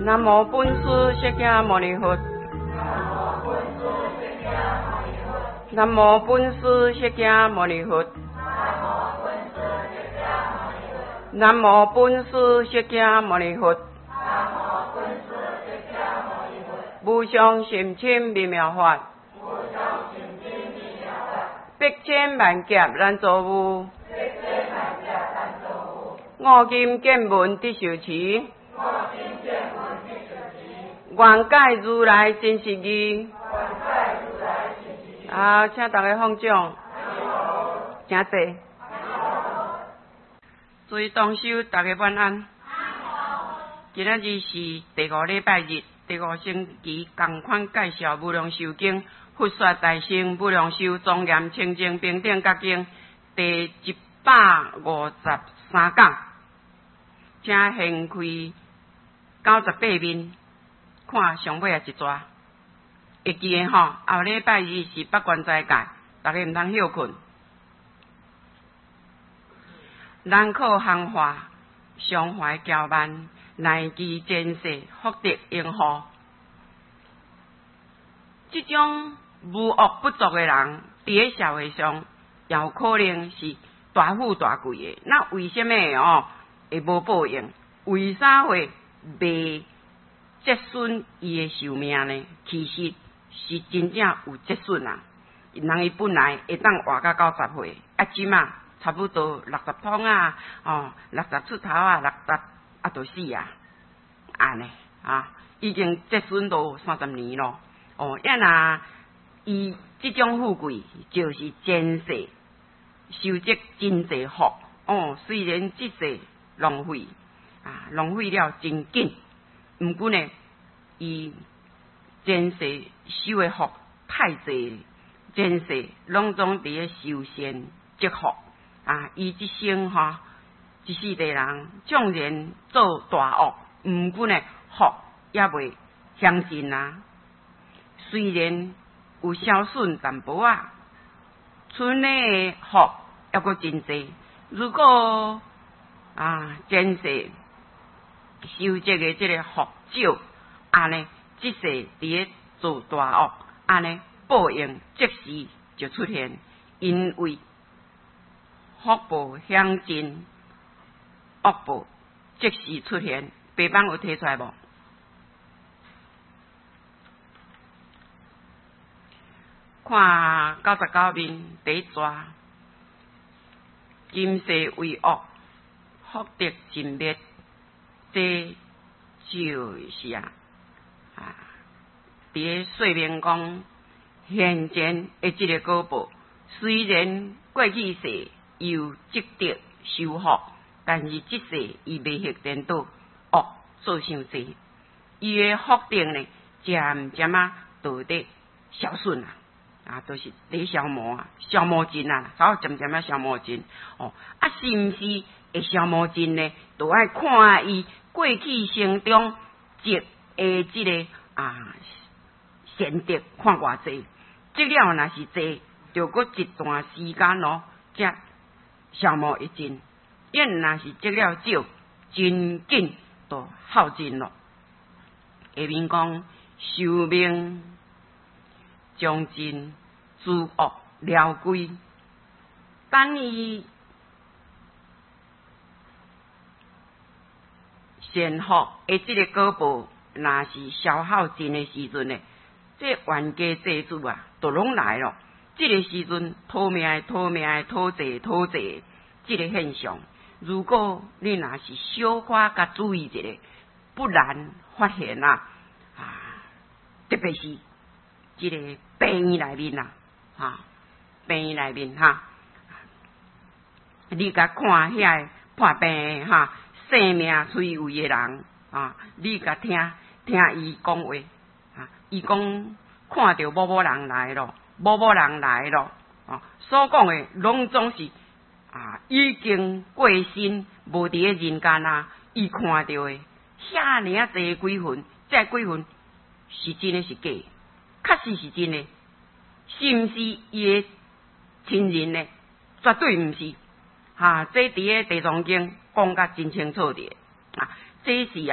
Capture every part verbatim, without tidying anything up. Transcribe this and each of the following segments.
南无本师释迦牟尼佛。南无本师释迦牟尼佛。南无本师释迦牟尼佛。无上甚深微妙法，百千万劫难遭遇。我今见闻得受持，愿解如来真实义。啊，请大家放掌，请坐。诸位同修，大家晚安。今仔日是第五礼拜日，第五星期，同款介绍无量寿经，佛说大乘无量寿庄严清净平等觉经第一百五十三讲，请掀开九十八面，看上尾啊一逝。会记诶吼，后礼拜二是八关斋戒，大家毋通休困。人口行化，常怀骄慢，乃至前世福德因祸。这种无恶不作诶人，伫咧社会上也有可能是大富大贵诶。那为什么哦会无报应？为啥会未折损伊诶寿命呢？其实是真正有折损啊！人伊本来会当活到九十岁，啊，即马差不多六十通啊，哦，六十出头啊，六十啊，就死啊，安尼啊，已经折损到三十年咯。哦，因若伊即种富贵，就是前世修积真济福。哦，虽然即世浪费啊，浪费了真紧，毋过呢，伊前世修的福太济，前世拢总伫咧修善积福啊！伊即生吼，一世地人纵然做大恶，毋过呢福也袂享尽啊。虽然有消损淡薄啊，剩的福抑阁真济。如果啊前世修积的即个福少，安尼即世伫咧做大恶，安尼报应即时就出现，因为福报享尽，恶报即时出现。白板有摕出来无？看九十九面第一段，今世为恶，福德尽灭，这就是啊啊！伫咧说明讲，现前的即个果报，虽然过去世有积德修福，但是即世伊未获颠倒，恶做伤济，伊的福德呢，渐渐啊，都伫消损啊。啊，都、就是咧消磨啊，消磨尽啊，稍微渐渐啊消磨尽哦。啊，是毋是会消磨尽呢？都爱看伊过去生中积的即个啊善德看偌济，积了若是济，就搁一段时间咯，才消磨一尽；因若是积了少，真紧就耗尽咯。下面讲寿命将尽，诸恶了归。等伊善福的即个果报，若是消耗尽的时阵呢，这冤家债主啊，都拢来咯。即、这个时阵，讨命的、讨命的、讨债、讨债，即个现象，如果你若是小可甲注意一下，不难发现啊啊，特别是即个病院内面啊，哈，病院内面哈，你甲看遐破病的哈，生命垂危的人啊，你甲听听伊讲话啊，伊讲看到某某人来咯，某某人来咯，啊，所讲的拢总是啊已经过身，无伫咧人间啊，伊看到的遐尔啊侪鬼魂，这鬼魂是真的是假？确实是真的，是毋是伊的亲人呢？绝对毋是。哈、啊，这伫咧地藏经讲甲真清楚的啊，这是啊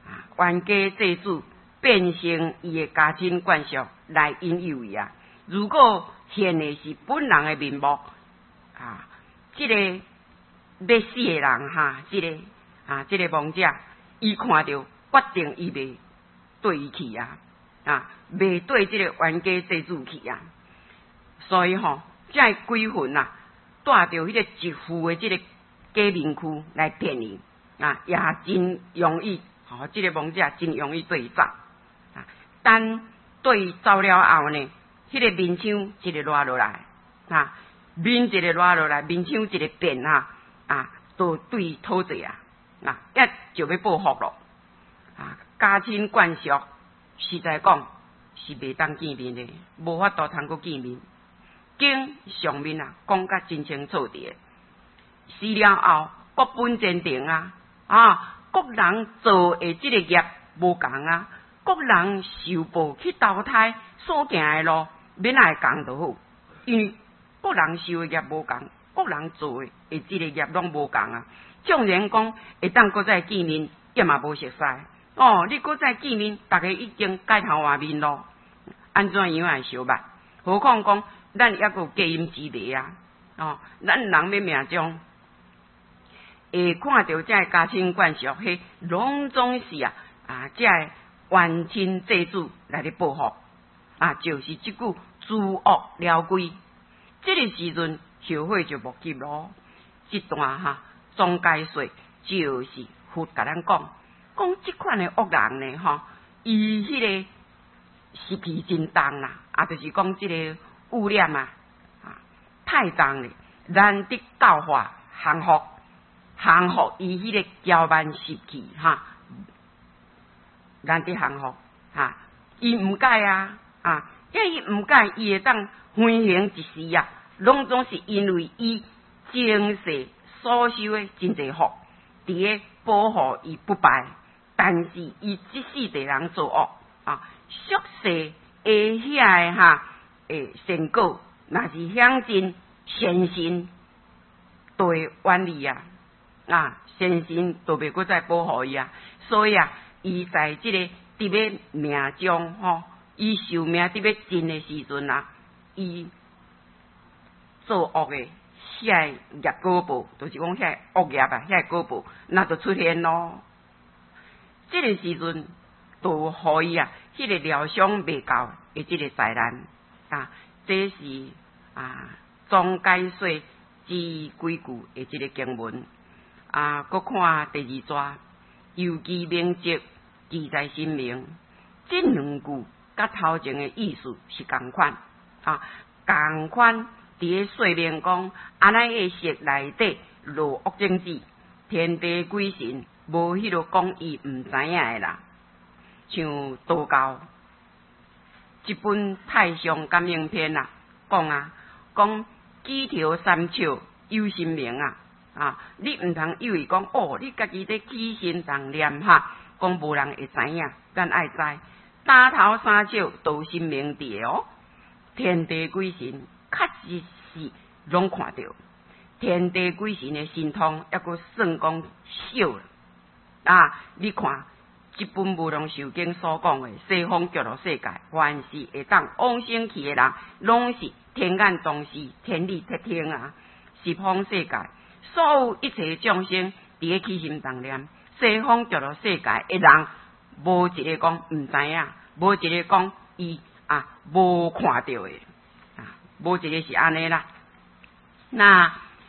啊，冤家债主变成伊的家亲眷属来引诱伊啊。如果现的是本人的面目啊，即、这个要死的人哈，即、这个啊，即、这个亡者，伊看到决定伊袂对伊去啊，啊，袂对即个冤家债主去啊。所以吼，这鬼魂啊，带着迄个一副的即个假面躯来骗伊啊，也真容易，吼、哦，即、这个亡者真容易对走啊。但对走了后呢，迄、那个面枪一个落落来啊，面一个落落来，面枪一个变啊啊，都对讨债啊，啊，一就要报复咯啊。家亲眷属实在讲是袂当见面的，无法度通过见面。经上面啊讲甲真清楚的，死了后各本前程啊啊，各人做的即个业无共啊，各人受报去投胎所行的路免来共就好，因为各人受的业无共，各人做的的即个业拢无共啊。纵然讲会当搁再见面，也嘛无熟悉哦。你搁再见面，大家已经改头换面咯，安怎样来相捌？何况讲。咱抑阁有隔音之谜啊！哦，咱人要命中会看到这家亲眷属，迄拢总是啊啊，这冤亲债主来咧报复啊，就是即句诸恶了归。这个时阵后悔就无及咯。这段哈总解说就是佛甲咱讲，讲即款的恶人呢，吼，伊迄个习气真重啦，啊，就是讲即个。污染啊，啊，太重了，难得教化降服，降服伊迄个骄慢习气哈，难得降服哈，伊毋改啊啊，因为伊毋改，伊会当飞行一时啊，拢总是因为伊前世所受的真济福，伫咧保护伊不败，但是伊即世地人作恶啊，宿世下遐的哈。诶，善果若是享尽善心，都会远离啊！啊，善心都袂搁再保护伊啊！所以啊，伊在即个伫咧命中吼，伊寿命伫咧尽的时阵啊，伊做恶的遐业果报，就是讲遐恶业啊，遐果报，那就出现咯。即、這个时阵，都互伊啊，迄、那个疗伤未够的即个灾难。啊，这是啊总解说之几句的这个经文啊，搁看第二段，尤其明节记在心明，这两句甲头前的意思是同款啊，同款伫咧说明讲，安尼个色内底落恶种子，天地鬼神无迄落讲伊毋知影的啦，像道教。一本《太上感应篇》啊，讲啊，讲几条三笑有神明啊，啊，你毋通以为讲哦，你家己咧起心动念哈，讲无人会知影，咱爱知，打头三笑都神明伫哦，天地鬼神确实是拢看到，天地鬼神的神通抑阁算讲少了啊，你看。这本无量寿经所讲的西方极乐世界，凡是会当往生去的人，拢是天眼通视、天理彻听啊！十方世界所有一切众生，伫咧起心动念，西方极乐世界的人，无一个讲毋知影，无一个讲伊啊无看到的啊，无一个是安尼啦。那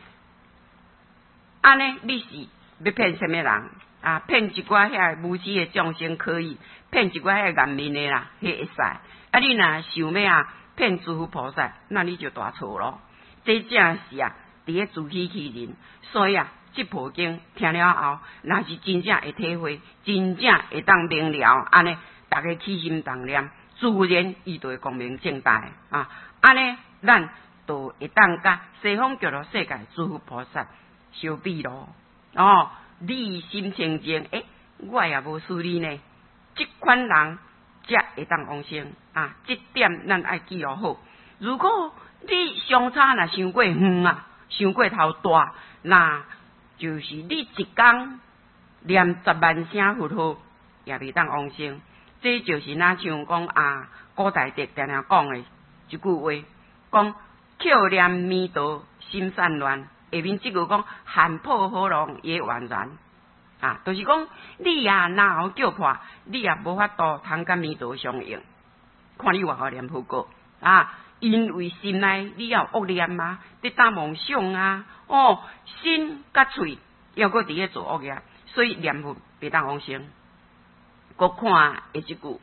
安尼你是要骗什么人？啊，骗一寡遐无知的众生可以，骗一寡遐颜面的啦，迄会使。啊，你若想要啊骗诸佛菩萨，那你就大错咯。这正是啊，伫咧自欺欺人。所以啊，这部经听了后，若是真正会体会，真正会当明了，安尼大家起心动念，自然伊就会光明正大啊。安尼咱就会当甲西方极乐世界诸佛菩萨相比咯。哦。你心清净，诶，我也无输你呢。这款人才会当往生啊！这点咱爱记录好。如果你相差若伤过远啊，伤过头大，那就是你一工念十万声佛号， 也袂当往生。这就是哪像讲啊，古代直定定讲的一句话，讲口念弥陀心散乱。下面即句讲喊破火龙也完然啊，就是讲你也哪有叫破，你也无法度通甲弥陀相应。看你偌好念佛过啊，因为心内你也有恶念嘛，伫打妄想啊，哦，心甲喙又搁伫咧做恶业，所以念佛袂当往生。搁看下一句，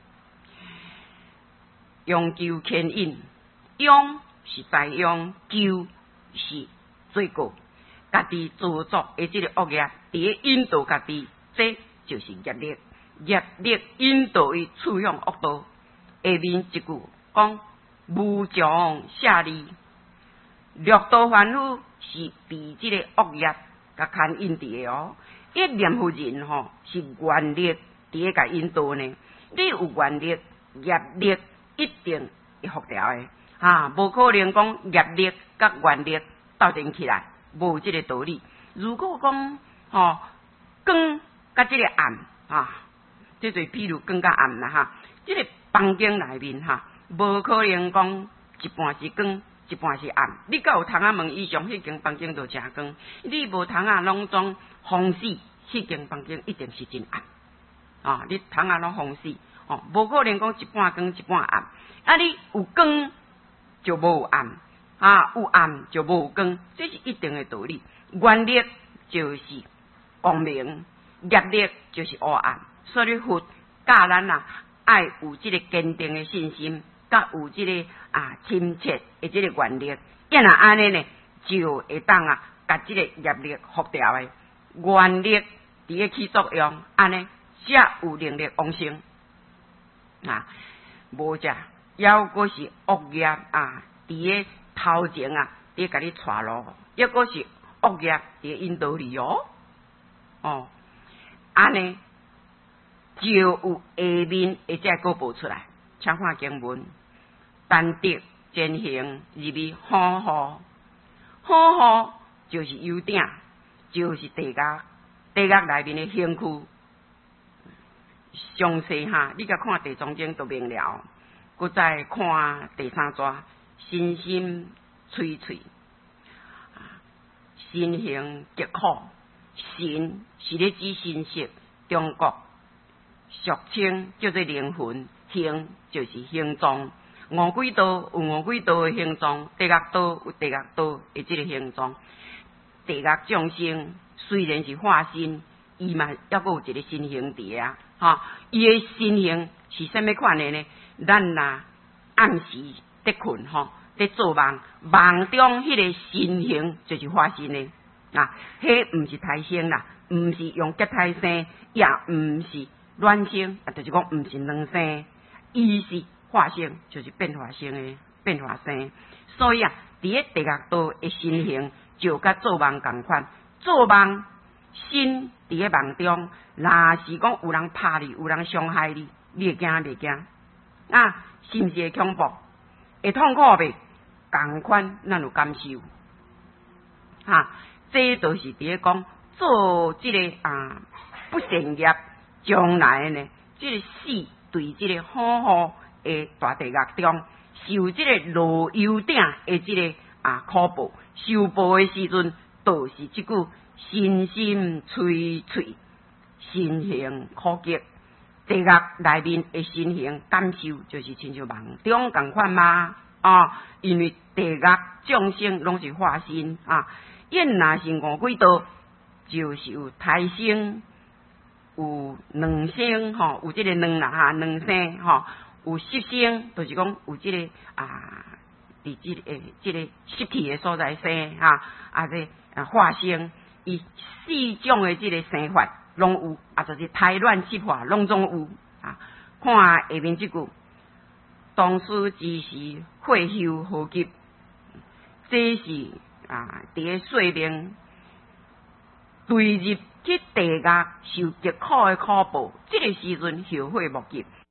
用求牵引，用是在用，求是罪过。家己做作的即个恶业，伫咧引导家己，这就是业力。业力引导伊趋向恶道。下面一句讲：无常下利，六道凡夫是被即个恶业甲牵引伫的哦。一念佛人吼是愿力伫咧甲引导呢。你有愿力，业力一定会服掉的啊！无可能讲业力甲愿力斗阵起来。无即个道理。如果讲吼光甲即个暗啊，即就是譬如光甲暗啦哈，即、这个房间内面哈，无可能讲一半是光，一半是暗。你甲有窗仔门以上，迄间房间就诚光；你无窗仔拢装风死，迄间房间一定是真暗啊！你窗仔拢风死哦，无可能讲一半光一半暗。啊，你有光就无有暗。啊，有暗就无光，这是一定的道理。愿力就是光明，业力就是黑暗。所以佛教咱啊，爱有这个坚定的信心，甲有这个啊亲切的这个愿力，一若安尼呢，就会当啊，甲这个业力服掉的愿力伫咧起作用，安尼才有能力往生啊。无者，犹阁是恶业啊，伫咧头前啊，伫甲你带路，抑阁是恶业伫引导你哦。哦，安尼就有下面会再个报出来，请看经文：但得前行，入去好好，好好就是优点，就是地狱，地狱内面的兴趣。详细哈，你甲看地藏经就明了，搁再看第三章。身心脆脆，身形极苦，身是咧指身色，中国俗称叫做灵魂，形就是形状。五鬼道有五鬼道的形状，地狱道有地狱道的即个形状。地狱众生虽然是化身，伊嘛抑阁有一个身形伫啊，哈，伊的身形是甚物款的呢？咱若暗时在困吼，在做梦，梦中迄个身形就是化身的啊，迄毋是胎生啦，毋是用结胎生，也毋是卵生，啊，就是讲毋是卵生，伊是化身，就是变化生的变化生。所以啊，伫咧地狱道的身形就甲做梦共款，做梦身伫咧梦中，若是讲有人拍你，有人伤害你，你会惊袂惊？啊，是毋是会恐怖？会痛苦袂？共款，咱有感受。哈、啊，这都是伫咧讲做即、这个啊不善业，将来呢，即、这个死对即个好好的大地狱中，受即个落油顶的即个啊苦报，受报的时阵，都是即句身心脆脆，身形苦极。地狱内面的身形感受，就是亲像梦中共款嘛。啊，因为地狱众生拢是化身啊，因若是五鬼道，就是有胎生，有卵生吼，有即个卵啦哈，卵生吼，有湿生，就是讲有即、这个啊，伫即、这个诶，即、这个湿气诶所在生哈，啊这啊化生，伊四种诶即个生法拢有，啊就是胎卵湿化拢总有啊。看下面即句。当时之时，会休何急？这是啊，伫咧说明对入去地狱受极苦的苦报，这个时阵后悔莫及。